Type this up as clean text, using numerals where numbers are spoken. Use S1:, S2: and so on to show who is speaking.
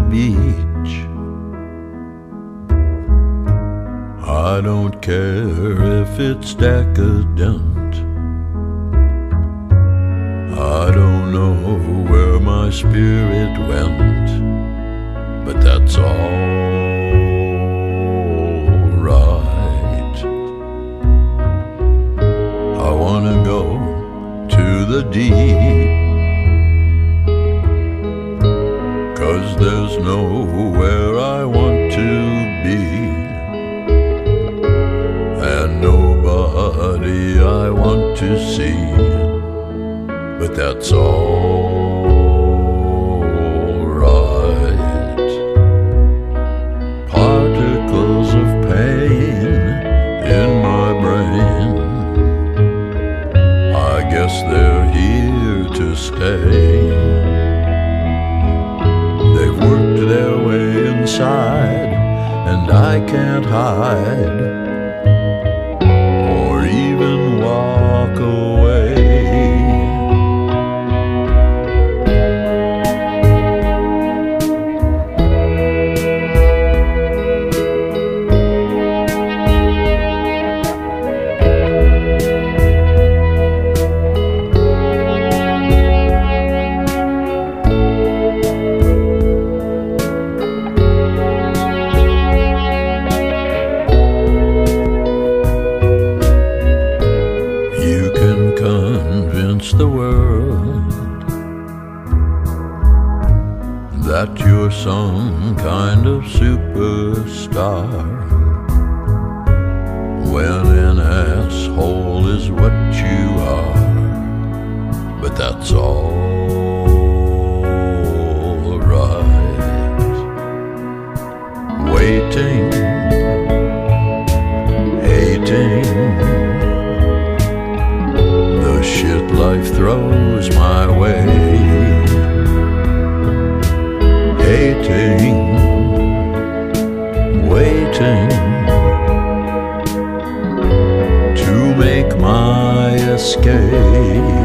S1: beach. I don't care if it's decadent. I don't know where my spirit went, but that's all right. I wanna go to the deep, 'cause there's nowhere I want to be, and nobody I want to see, but that's all right. Particles of pain in my brain, I guess they're here to stay. They've worked their way inside, and I can't hide or even walk away. Convince the world that you're some kind of superstar, when an asshole is what you are, but that's all right. Waiting, hating shit life throws my way. Hating, waiting to make my escape.